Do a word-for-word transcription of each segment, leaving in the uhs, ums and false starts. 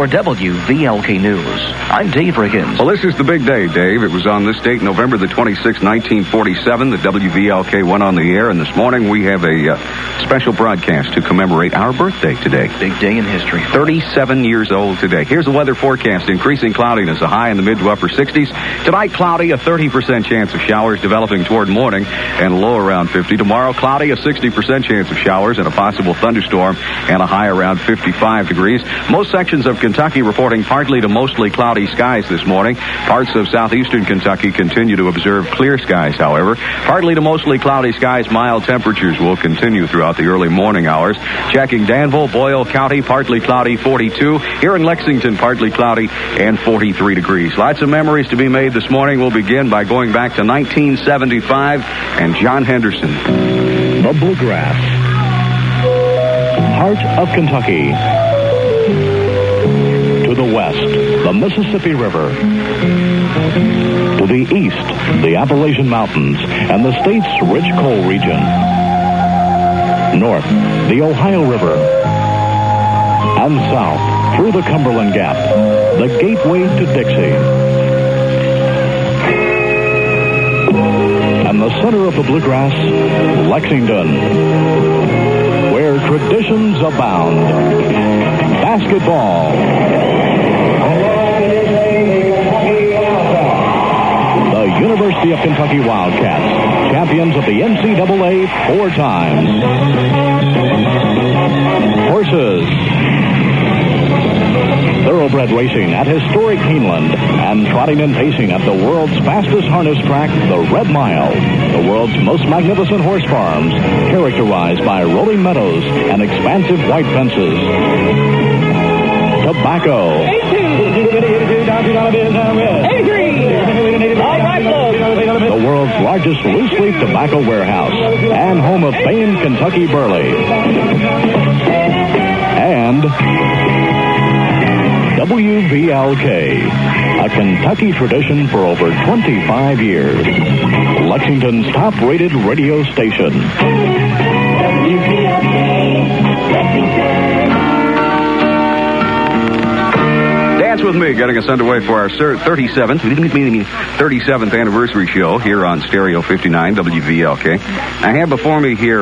For W V L K News, I'm Dave Riggins. Well, this is the big day, Dave. It was on this date, November the twenty-sixth, nineteen forty-seven, that W V L K went on the air, and this morning we have a uh, special broadcast to commemorate our birthday today. Big day in history. thirty-seven years old today. Here's the weather forecast. Increasing cloudiness, a high in the mid to upper sixties. Tonight, cloudy, a thirty percent chance of showers developing toward morning, and low around fifty. Tomorrow, cloudy, a sixty percent chance of showers and a possible thunderstorm, and a high around fifty-five degrees. Most sections of Kentucky reporting partly to mostly cloudy skies this morning. Parts of southeastern Kentucky continue to observe clear skies, however. Partly to mostly cloudy skies, mild temperatures will continue throughout the early morning hours. Checking Danville, Boyle County, partly cloudy, forty-two. Here in Lexington, partly cloudy and forty-three degrees. Lots of memories to be made this morning. We'll begin by going back to nineteen seventy-five and John Henderson. The Bluegrass, heart of Kentucky. To the west, the Mississippi River. To the east, the Appalachian Mountains and the state's rich coal region. North, the Ohio River. And south, through the Cumberland Gap, the gateway to Dixie. And the center of the Bluegrass, Lexington, where traditions abound. Basketball. The University of Kentucky Wildcats, champions of the N C double A four times. Horses. Thoroughbred racing at historic Keeneland, and trotting and pacing at the world's fastest harness track, the Red Mile, the world's most magnificent horse farms, characterized by rolling meadows and expansive white fences. Tobacco. The world's largest loose-leaf tobacco warehouse, and home of famed Kentucky Burley. And W V L K, a Kentucky tradition for over twenty-five years. Lexington's top-rated radio station. W V L K, Lexington. Dance with me, getting us underway for our thirty-seventh, thirty-seventh anniversary show here on Stereo fifty-nine W V L K. I have before me here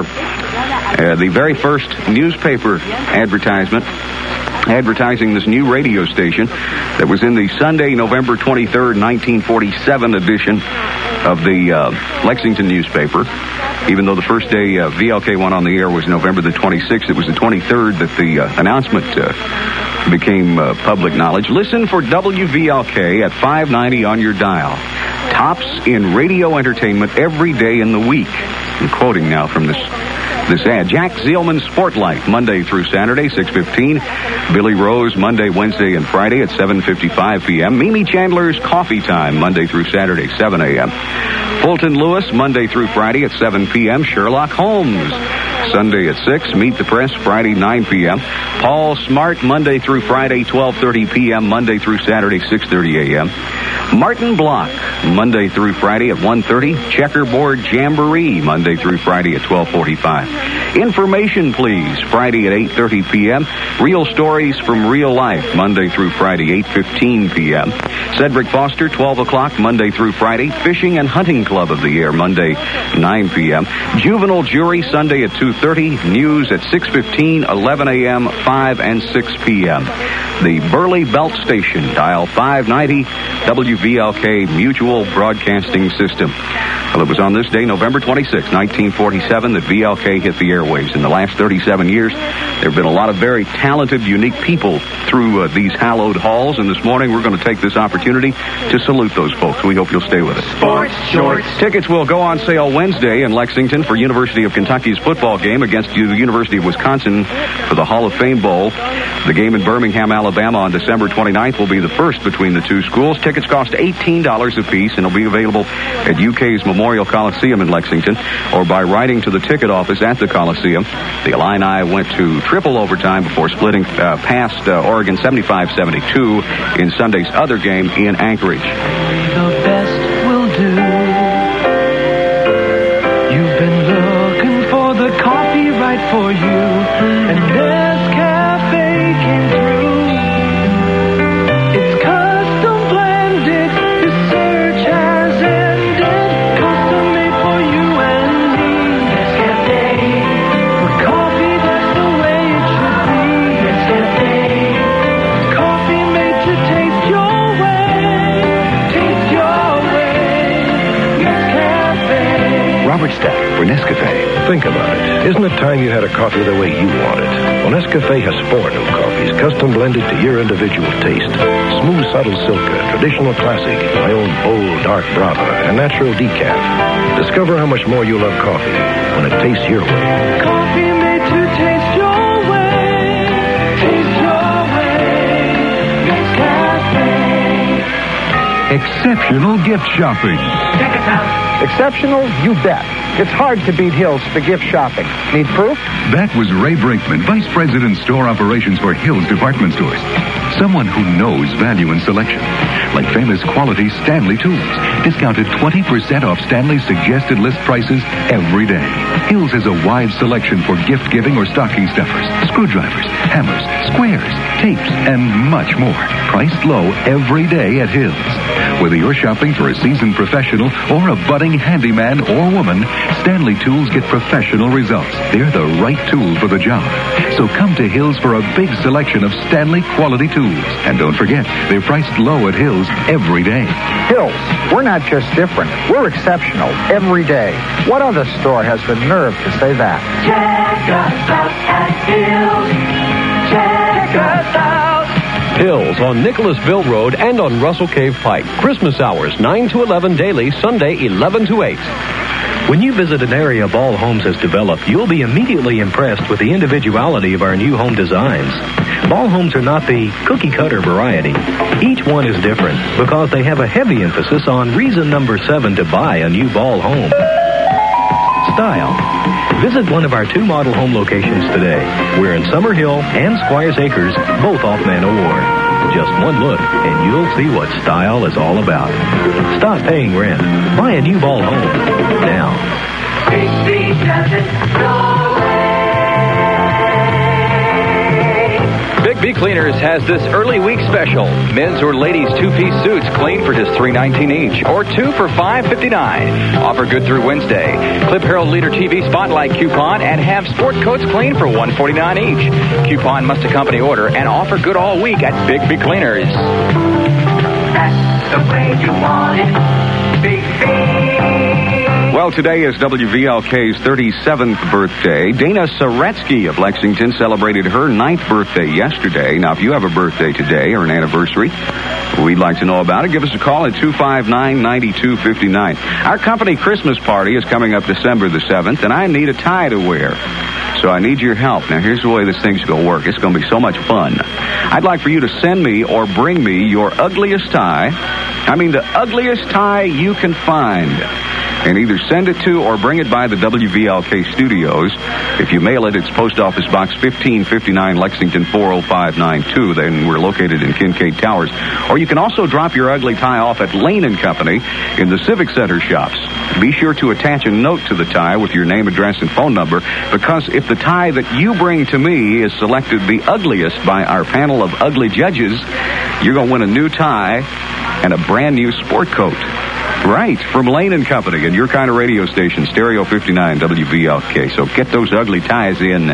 uh, the very first newspaper advertisement advertising this new radio station that was in the Sunday, November twenty-third, nineteen forty-seven edition of the uh, Lexington newspaper. Even though the first day uh, V L K went on the air was November the twenty-sixth, it was the twenty-third that the uh, announcement uh, became uh, public knowledge. Listen for W V L K at five ninety on your dial. Tops in radio entertainment every day in the week. I'm quoting now from this This ad. Jack Zielman Sportlight, Monday through Saturday, six fifteen. Billy Rose, Monday, Wednesday, and Friday at seven fifty-five p.m. Mimi Chandler's Coffee Time, Monday through Saturday, seven a.m. Fulton Lewis, Monday through Friday at seven p.m. Sherlock Holmes, Sunday at six. Meet the Press, Friday, nine p.m. Paul Smart, Monday through Friday, twelve thirty p.m. Monday through Saturday, six thirty a.m. Martin Block, Monday through Friday at one thirty. Checkerboard Jamboree, Monday through Friday at twelve forty-five. Information, please, Friday at eight thirty p.m. Real Stories from Real Life, Monday through Friday, eight fifteen p.m. Cedric Foster, twelve o'clock, Monday through Friday. Fishing and Hunting Club of the Year, Monday, nine p.m. Juvenile Jury, Sunday at two thirty. News at six fifteen, eleven a.m., five and six p.m. The Burley Belt Station, dial five ninety, W V L K Mutual Broadcasting System. Well, it was on this day, November twenty-sixth, nineteen forty-seven, that V L K hit the airwaves. In the last thirty-seven years, there have been a lot of very talented, unique people through uh, these hallowed halls, and this morning we're going to take this opportunity to salute those folks. We hope you'll stay with us. Sports Shorts. Tickets will go on sale Wednesday in Lexington for University of Kentucky's football game against the University of Wisconsin for the Hall of Fame Bowl. The game in Birmingham, Alabama on December twenty-ninth will be the first between the two schools. Tickets cost eighteen dollars apiece and will be available at U K's Memorial Coliseum in Lexington or by writing to the ticket office at the Coliseum. The Illini went to triple overtime before splitting uh, past uh, Oregon seventy-five seventy-two in Sunday's other game in Anchorage. The best will do. You've been looking for the coffee right for you, and Nescafe came through. for Nescafe. Think about it. Isn't it time you had a coffee the way you want it? Well, Nescafe has four new coffees, custom blended to your individual taste. Smooth, subtle Silka, traditional classic, my own bold, dark Brava, and natural decaf. Discover how much more you love coffee when it tastes your way. Coffee made to taste your way. Taste your way. Nescafe. Exceptional gift shopping. Check us out. Exceptional? You bet. It's hard to beat Hills for gift shopping. Need proof? That was Ray Brinkman, Vice President Store Operations for Hills Department Stores. Someone who knows value and selection. Like famous quality Stanley tools. Discounted twenty percent off Stanley's suggested list prices every day. Hills has a wide selection for gift giving or stocking stuffers, screwdrivers, hammers, squares, tapes, and much more. Priced low every day at Hills. Whether you're shopping for a seasoned professional or a budding handyman or woman, Stanley tools get professional results. They're the right tool for the job. So come to Hills for a big selection of Stanley quality tools. And don't forget, they're priced low at Hills every day. Hills, we're not just different. We're exceptional every day. What other store has the nerve to say that? Check us out at Hills. Check us out. Hills on Nicholasville Road and on Russell Cave Pike. Christmas hours, nine to eleven daily, Sunday, eleven to eight. When you visit an area Ball Homes has developed, you'll be immediately impressed with the individuality of our new home designs. Ball Homes are not the cookie-cutter variety. Each one is different because they have a heavy emphasis on reason number seven to buy a new Ball home. Style. Visit one of our two model home locations today. We're in Summer Hill and Squires Acres, both off Man O'War. Just one look, and you'll see what style is all about. Stop paying rent. Buy a new Ball home. Now. Big B Cleaners has this early week special. Men's or ladies two-piece suits clean for just three nineteen each, or two for five fifty-nine. Offer good through Wednesday. Clip Herald Leader T V Spotlight coupon and have sport coats clean for one forty-nine each. Coupon must accompany order and offer good all week at Big B Cleaners. That's the way you want it. Big B. Well, today is W V L K's thirty-seventh birthday. Dana Saretsky of Lexington celebrated her ninth birthday yesterday. Now, if you have a birthday today or an anniversary we'd like to know about it, give us a call at two five nine, nine two five nine. Our company Christmas party is coming up December the seventh, and I need a tie to wear. So I need your help. Now, here's the way this thing's going to work. It's going to be so much fun. I'd like for you to send me or bring me your ugliest tie. I mean, the ugliest tie you can find. And either send it to or bring it by the W V L K studios. If you mail it, it's Post Office Box fifteen fifty-nine, Lexington four oh five nine two. Then we're located in Kincaid Towers. Or you can also drop your ugly tie off at Lane and Company in the Civic Center shops. Be sure to attach a note to the tie with your name, address, and phone number, because if the tie that you bring to me is selected the ugliest by our panel of ugly judges, you're going to win a new tie and a brand new sport coat. Right, from Lane and Company and your kind of radio station, Stereo fifty-nine W V L K. So get those ugly ties in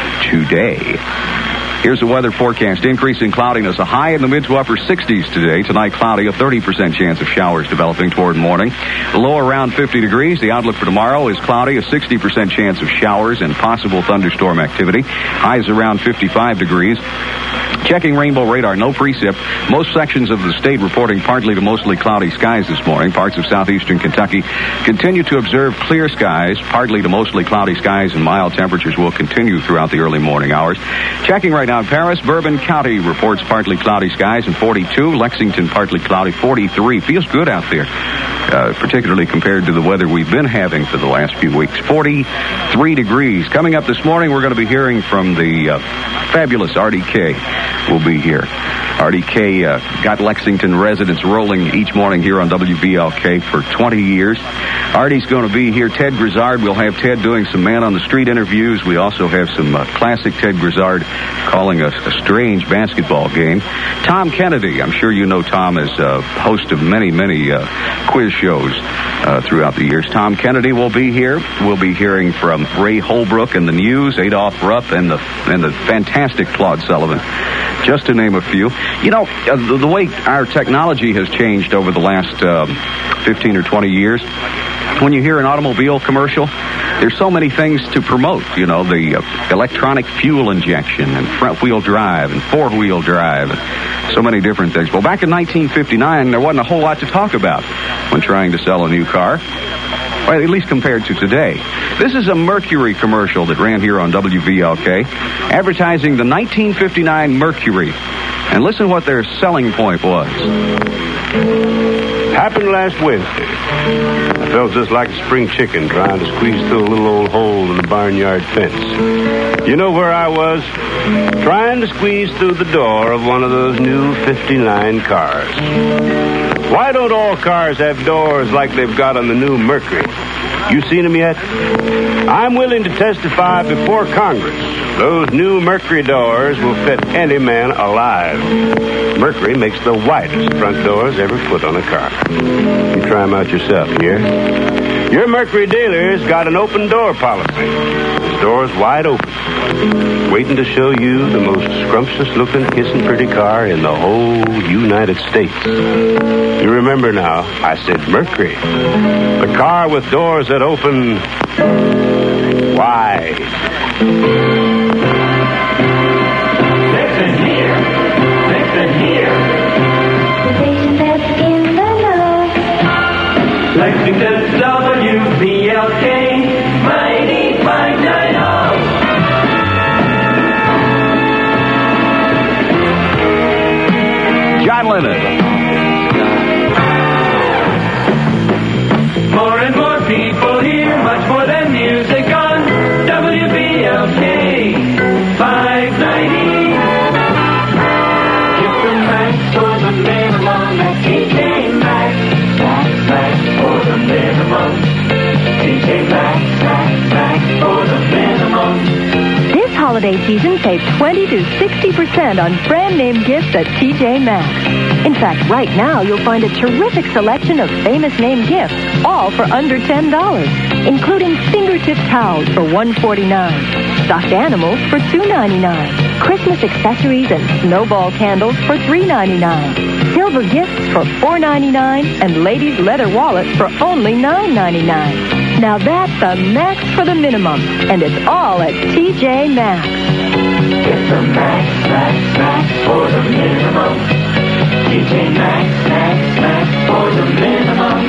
today. Here's the weather forecast. Increasing cloudiness. A high in the mid to upper sixties today. Tonight, cloudy. A thirty percent chance of showers developing toward morning. The low around fifty degrees. The outlook for tomorrow is cloudy. A sixty percent chance of showers and possible thunderstorm activity. Highs around fifty-five degrees. Checking rainbow radar, no precip. Most sections of the state reporting partly to mostly cloudy skies this morning. Parts of southeastern Kentucky continue to observe clear skies. Partly to mostly cloudy skies and mild temperatures will continue throughout the early morning hours. Checking right now in Paris, Bourbon County reports partly cloudy skies and forty-two. Lexington partly cloudy, forty-three. Feels good out there, uh, particularly compared to the weather we've been having for the last few weeks. forty-three degrees. Coming up this morning, we're going to be hearing from the uh, fabulous R D K. Will be here. R D K uh, got Lexington residents rolling each morning here on W V L K for twenty years. Artie's going to be here. Ted Grizzard, we'll have Ted doing some man-on-the-street interviews. We also have some uh, classic Ted Grizzard calling a, a strange basketball game. Tom Kennedy, I'm sure you know Tom as a host of many, many uh, quiz shows uh, throughout the years. Tom Kennedy will be here. We'll be hearing from Ray Holbrook and the News, Adolph Rupp, and the, and the fantastic Claude Sullivan, just to name a few. You know, uh, the, the way our technology has changed over the last uh, fifteen or twenty years, when you hear an automobile commercial, there's so many things to promote. You know, the uh, electronic fuel injection and front-wheel drive and four-wheel drive and so many different things. Well, back in nineteen fifty-nine, there wasn't a whole lot to talk about when trying to sell a new car. Well, at least compared to today. This is a Mercury commercial that ran here on W V L K, advertising the nineteen fifty-nine Mercury. And listen what their selling point was. Happened last Wednesday. I felt just like a spring chicken trying to squeeze through a little old hole in the barnyard fence. You know where I was? Trying to squeeze through the door of one of those new fifty-nine cars. Why don't all cars have doors like they've got on the new Mercury? You seen them yet? I'm willing to testify before Congress. Those new Mercury doors will fit any man alive. Mercury makes the widest front doors ever put on a car. You try them out yourself, here. Your Mercury dealer's got an open door policy. His door's wide open, waiting to show you the most scrumptious-looking, kissing pretty car in the whole United States. You remember now, I said Mercury. The car with doors that open wide. Listen here. Listen here. The station that's in the know. Lexington W V L K ninety-five ninety. John Lennon. More and more people here, much more than music on W V L K five ninety. Get the max for the minimum at T J Maxx. Max, max for the minimum. T J Maxx, max, max for the minimum. This holiday season, save twenty to sixty percent on brand name gifts at T J Maxx. In fact, right now, you'll find a terrific selection of famous name gifts, all for under ten dollars, including fingertip towels for one hundred forty-nine dollars, stuffed animals for two hundred ninety-nine dollars, Christmas accessories and snowball candles for three hundred ninety-nine dollars, silver gifts for four hundred ninety-nine dollars, and ladies' leather wallets for only nine hundred ninety-nine dollars. Now that's the max for the minimum, and it's all at T J Maxx. Get the max, max, max for the minimum. T J Maxx, max, max for the minimum.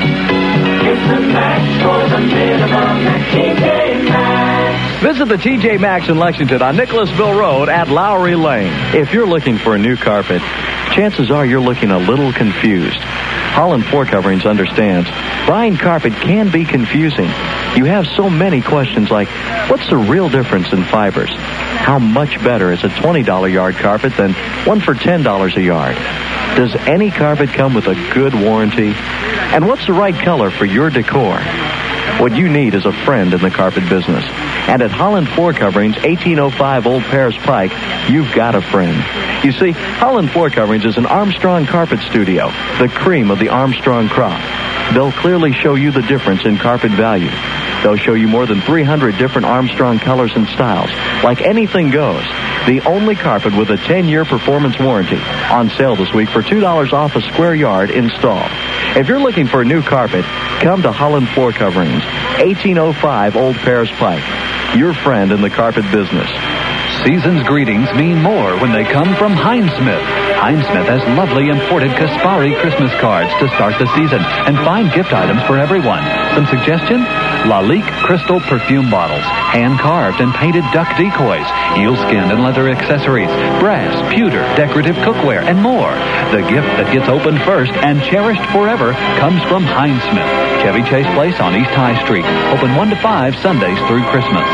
Get the max for the minimum at T J Maxx. Visit the T J Maxx in Lexington on Nicholasville Road at Lowry Lane. If you're looking for a new carpet, chances are you're looking a little confused. Holland Floor Coverings understands buying carpet can be confusing. You have so many questions like, what's the real difference in fibers? How much better is a twenty dollars yard carpet than one for ten dollars a yard? Does any carpet come with a good warranty? And what's the right color for your decor? What you need is a friend in the carpet business. And at Holland Floor Coverings, eighteen oh five Old Paris Pike, you've got a friend. You see, Holland Floor Coverings is an Armstrong carpet studio, the cream of the Armstrong crop. They'll clearly show you the difference in carpet value. They'll show you more than three hundred different Armstrong colors and styles. Like anything goes. The only carpet with a ten-year performance warranty. On sale this week for two dollars off a square yard installed. If you're looking for a new carpet, come to Holland Floor Coverings, eighteen oh five Old Paris Pike. Your friend in the carpet business. Season's greetings mean more when they come from Heinz-Smith. Heinz-Smith has lovely imported Caspari Christmas cards to start the season and fine gift items for everyone. Some suggestion? Lalique crystal perfume bottles, hand-carved and painted duck decoys, eel-skin and leather accessories, brass, pewter, decorative cookware, and more. The gift that gets opened first and cherished forever comes from Heinz-Smith. Chevy Chase Place on East High Street. Open one to five Sundays through Christmas.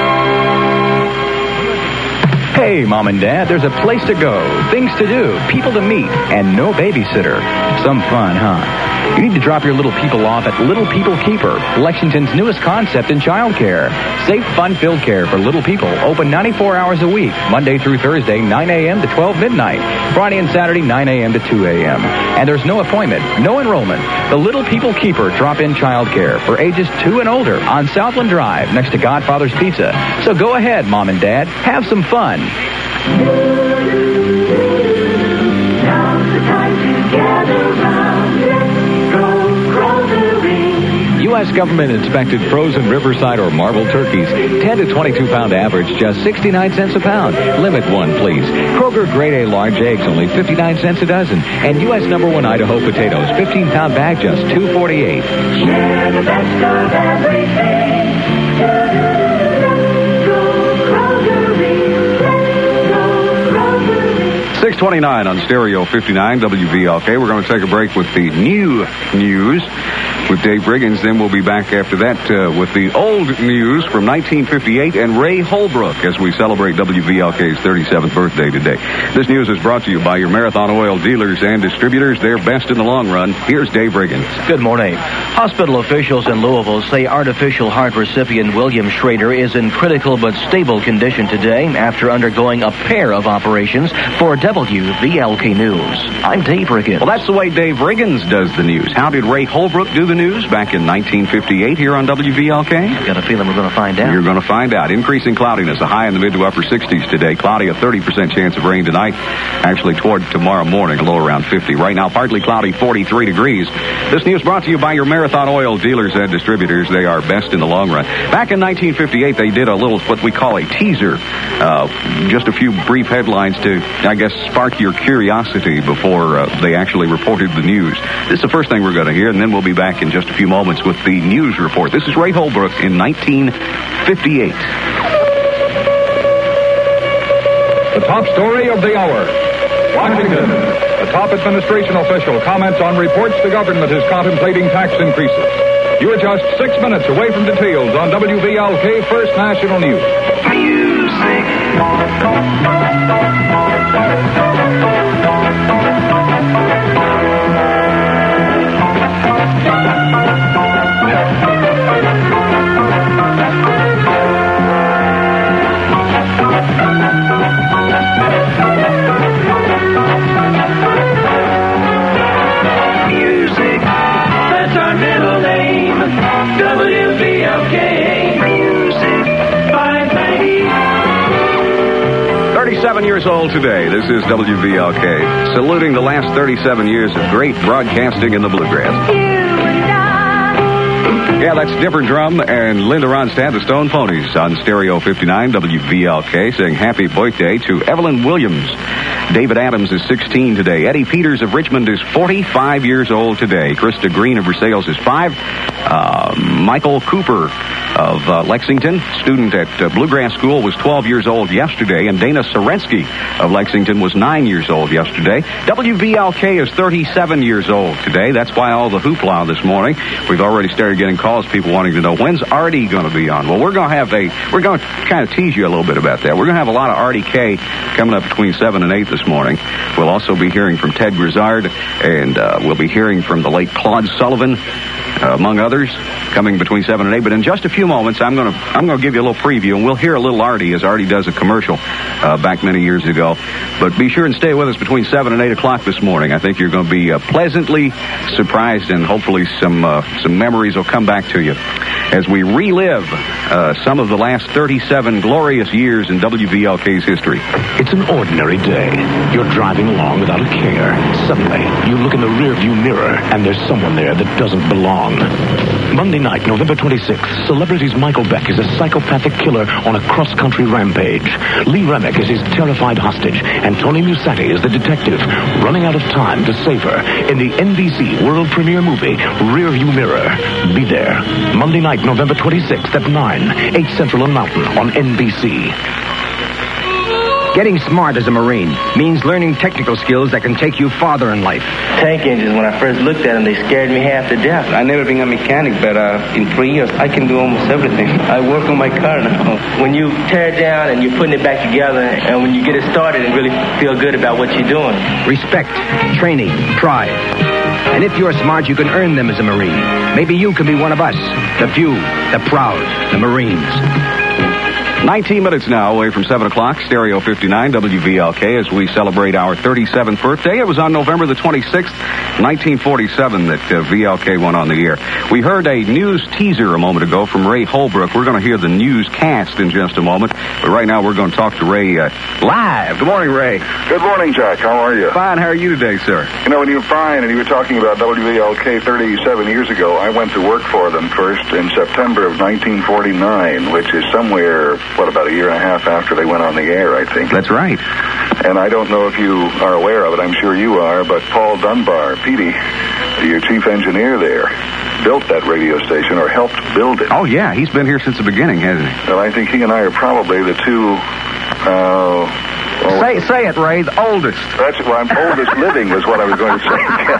Hey, Mom and Dad, there's a place to go, things to do, people to meet, and no babysitter. Some fun, huh? You need to drop your little people off at Little People Keeper, Lexington's newest concept in childcare. Safe, fun-filled care for little people. Open ninety-four hours a week, Monday through Thursday, nine a.m. to twelve midnight. Friday and Saturday, nine a.m. to two a.m. And there's no appointment, no enrollment. The Little People Keeper drop-in childcare for ages two and older on Southland Drive next to Godfather's Pizza. So go ahead, Mom and Dad, have some fun. Now's the time to gather round. Let's go grocery. U S U S government-inspected frozen Riverside or marble turkeys, ten to twenty-two pound average, just sixty-nine cents a pound. Limit one, please. Kroger Grade A large eggs, only fifty-nine cents a dozen. And U S number one Idaho potatoes, fifteen pound bag, just two forty-eight. Share the best of everything. six twenty-nine on Stereo fifty-nine W V L K. We're going to take a break with the new news with Dave Riggins. Then we'll be back after that uh, with the old news from nineteen fifty-eight and Ray Holbrook as we celebrate W V L K's thirty-seventh birthday today. This news is brought to you by your Marathon Oil dealers and distributors. They're best in the long run. Here's Dave Riggins. Good morning. Hospital officials in Louisville say artificial heart recipient William Schrader is in critical but stable condition today after undergoing a pair of operations. For W V L K News, I'm Dave Riggins. Well, that's the way Dave Riggins does the news. How did Ray Holbrook do the news back in nineteen fifty-eight here on W V L K? I've got a feeling we're going to find out. You're going to find out. Increasing cloudiness, a high in the mid to upper sixties today. Cloudy, a thirty percent chance of rain tonight. Actually, toward tomorrow morning, a low around fifty. Right now, partly cloudy, forty-three degrees. This news brought to you by your Marathon Oil dealers and distributors. They are best in the long run. Back in nineteen fifty-eight, they did a little, what we call a teaser. Uh, just a few brief headlines to, I guess, spark your curiosity before uh, they actually reported the news. This is the first thing we're going to hear, and then we'll be back in just a few moments with the news report. This is Ray Holbrook in nineteen fifty-eight. The top story of the hour. Washington. The top administration official comments on reports the government is contemplating tax increases. You are just six minutes away from details on W V L K First National News. Music, that's our middle name. W V L K Music five ninety. thirty-seven years old today. This is W V L K, saluting the last thirty-seven years of great broadcasting in the bluegrass. Yeah, that's Dipper Drum and Linda Ronstadt, the Stone Ponies, on Stereo fifty-nine W V L K, saying happy birthday to Evelyn Williams. David Adams is sixteen today. Eddie Peters of Richmond is forty-five years old today. Krista Green of Versailles is five. Uh, Michael Cooper of uh, Lexington, student at uh, Bluegrass School, was twelve years old yesterday. And Dana Sorensky of Lexington was nine years old yesterday. W V L K is thirty-seven years old today. That's why all the hoopla this morning. We've already started getting calls, people wanting to know, when's Artie going to be on? Well, we're going to have a, we're going to kind of tease you a little bit about that. We're going to have a lot of Artie K coming up between seven and eight this morning. We'll also be hearing from Ted Grizzard, and uh, we'll be hearing from the late Claude Sullivan, uh, among others, coming between seven and eight. But in just a few moments, I'm going to I'm going to give you a little preview, and we'll hear a little Artie, as Artie does a commercial uh, back many years ago. But be sure and stay with us between seven and eight o'clock this morning. I think you're going to be uh, pleasantly surprised, and hopefully some uh, some memories will come back to you as we relive uh, some of the last thirty-seven glorious years in W V L K's history. It's an ordinary day. You're driving along without a care. Suddenly, you look in the rearview mirror, and there's someone there that doesn't belong. Monday night, November twenty-sixth, Celebrities Michael Beck is a psychopathic killer on a cross-country rampage. Lee Remick is his terrified hostage, and Tony Musatti is the detective, running out of time to save her in the N B C world premiere movie, Rearview Mirror. Be there, Monday night, November twenty-sixth at nine, eight Central and Mountain on N B C. Getting smart as a Marine means learning technical skills that can take you farther in life. Tank engines, when I first looked at them, they scared me half to death. I never been a mechanic, but uh, in three years, I can do almost everything. I work on my car now. When you tear it down and you're putting it back together, and when you get it started and really feel good about what you're doing. Respect, training, pride. And if you're smart, you can earn them as a Marine. Maybe you can be one of us, the few, the proud, the Marines. nineteen minutes now away from seven o'clock, Stereo fifty-nine, W V L K, as we celebrate our thirty-seventh birthday. It was on November the twenty-sixth, nineteen forty-seven, that uh, V L K went on the air. We heard a news teaser a moment ago from Ray Holbrook. We're going to hear the newscast in just a moment, but right now we're going to talk to Ray uh, live. Good morning, Ray. Good morning, Jack. How are you? Fine. How are you today, sir? You know, when you were fine and you were talking about W V L K thirty-seven years ago, I went to work for them first in September of nineteen forty-nine, which is somewhere, what, about a year and a half after they went on the air, I think. That's right. And I don't know if you are aware of it. I'm sure you are, but Paul Dunbar, Petey, your chief engineer there, built that radio station, or helped build it. Oh, yeah. He's been here since the beginning, hasn't he? Well, I think he and I are probably the two... Uh, Oh. Say say it, Ray, the oldest. That's well, I'm oldest living was what I was going to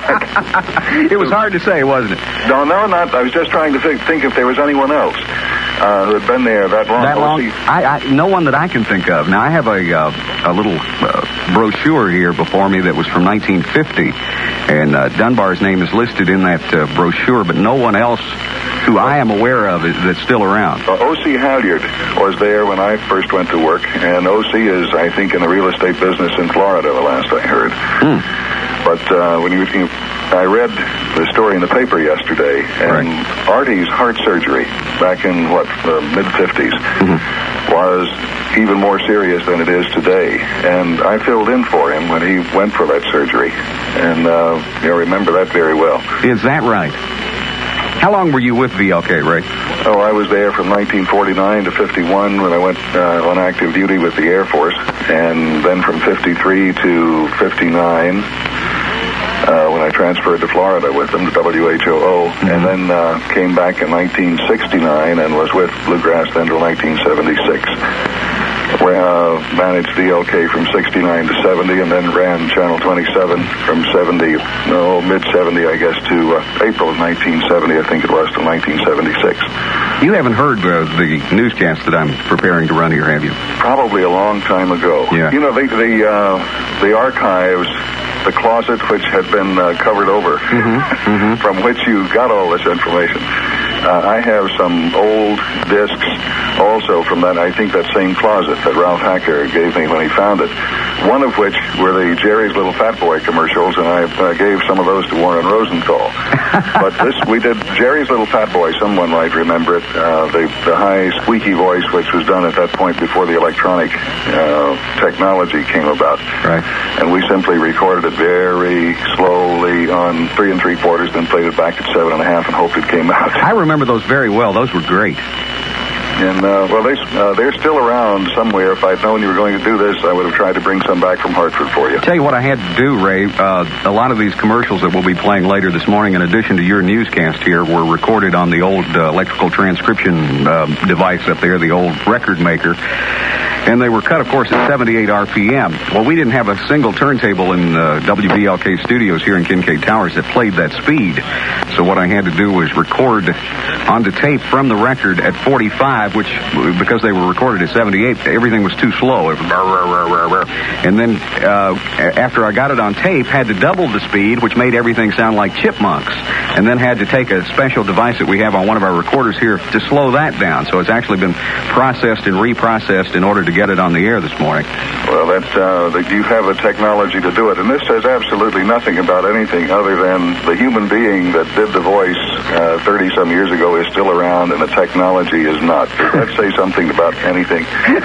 say. It was hard to say, wasn't it? No, no, not. I was just trying to think, think if there was anyone else uh, who had been there that long. That long? I, I, no one that I can think of. Now, I have a uh, a little uh, brochure here before me that was from nineteen fifty, and uh, Dunbar's name is listed in that uh, brochure, but no one else who I am aware of is, that's still around. Uh, O C Halyard was there when I first went to work, and O C is, I think, in the real estate business in Florida, the last I heard. Hmm. But uh, when you, you, I read the story in the paper yesterday, and right. Artie's heart surgery back in, what, the mid-fifties mm-hmm. was even more serious than it is today. And I filled in for him when he went for that surgery. And uh, you remember that very well. Is that right? How long were you with V L K, Ray? Oh, I was there from nineteen forty-nine to fifty-one when I went uh, on active duty with the Air Force, and then from fifty-three to fifty-nine uh, when I transferred to Florida with them to W H O O, mm-hmm. and then uh, came back in nineteen sixty-nine and was with Bluegrass then till nineteen seventy-six. We uh, managed V L K from sixty-nine to seventy, and then ran Channel twenty-seven from seventy, no, mid-seventy, I guess, to uh, April of nineteen seventy, I think it was, to nineteen seventy-six. You haven't heard uh, the newscast that I'm preparing to run here, have you? Probably a long time ago. Yeah. You know, the the, uh, the archives, the closet which had been uh, covered over, mm-hmm. Mm-hmm. from which you got all this information. Uh, I have some old discs also from that, I think that same closet that Ralph Hacker gave me when he found it. One of which were the Jerry's Little Fat Boy commercials, and I uh, gave some of those to Warren Rosenthal. But this, we did Jerry's Little Fat Boy, someone might remember it, uh, the, the high squeaky voice which was done at that point before the electronic uh, technology came about. Right. And we simply recorded it very slowly on three and three quarters, then played it back at seven and a half and hoped it came out. I remember those very well. Those were great. And, uh, well, they, uh, they're still around somewhere. If I'd known you were going to do this, I would have tried to bring some back from Hartford for you. Tell you what I had to do, Ray. Uh, a lot of these commercials that we'll be playing later this morning, in addition to your newscast here, were recorded on the old uh, electrical transcription uh, device up there, the old record maker. And they were cut, of course, at seventy-eight R P M. Well, we didn't have a single turntable in uh, W V L K studios here in Kincaid Towers that played that speed. So what I had to do was record onto tape from the record at forty-five, which, because they were recorded at seventy-eight, everything was too slow. It was rah, rah, rah, rah, rah. And then uh, after I got it on tape, had to double the speed, which made everything sound like chipmunks. And then had to take a special device that we have on one of our recorders here to slow that down. So it's actually been processed and reprocessed in order to get it on the air this morning. Well, that, uh, that you have the technology to do it. And this says absolutely nothing about anything other than the human being that did the voice uh, thirty-some years ago is still around and the technology is not. Does that say something about anything?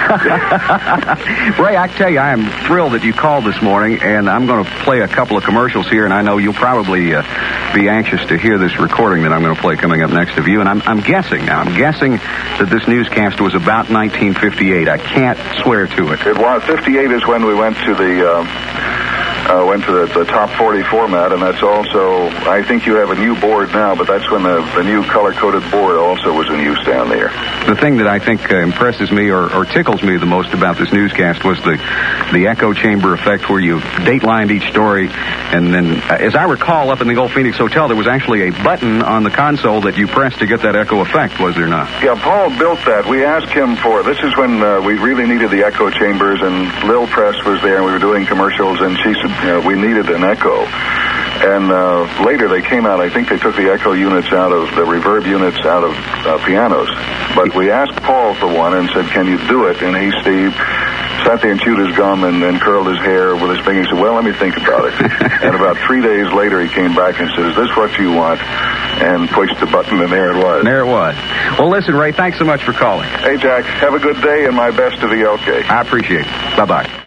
Ray, I tell you, I am thrilled that you called this morning, and I'm going to play a couple of commercials here, and I know you'll probably uh, be anxious to hear this recording that I'm going to play coming up next of you. And I'm, I'm guessing now, I'm guessing that this newscast was about nineteen fifty-eight. I can't swear to it. It was. fifty-eight is when we went to the... Uh, Uh, went to the, the top forty format, and that's also, I think you have a new board now, but that's when the, the new color-coded board also was in use down there. The thing that I think uh, impresses me or, or tickles me the most about this newscast was the the echo chamber effect, where you datelined each story, and then, uh, as I recall, up in the old Phoenix Hotel, there was actually a button on the console that you pressed to get that echo effect, was there not? Yeah, Paul built that. We asked him for, this is when uh, we really needed the echo chambers, and Lil Press was there, and we were doing commercials, and she said, you know, we needed an echo. And uh, later they came out, I think they took the echo units out of, the reverb units out of uh, pianos. But we asked Paul for one and said, can you do it? And he, Steve, sat there and chewed his gum and, and curled his hair with his finger and said, well, let me think about it. And about three days later he came back and said, is this what you want? And pushed the button, and there it was. There it was. Well, listen, Ray, thanks so much for calling. Hey, Jack, have a good day and my best to V L K. I appreciate it. Bye-bye.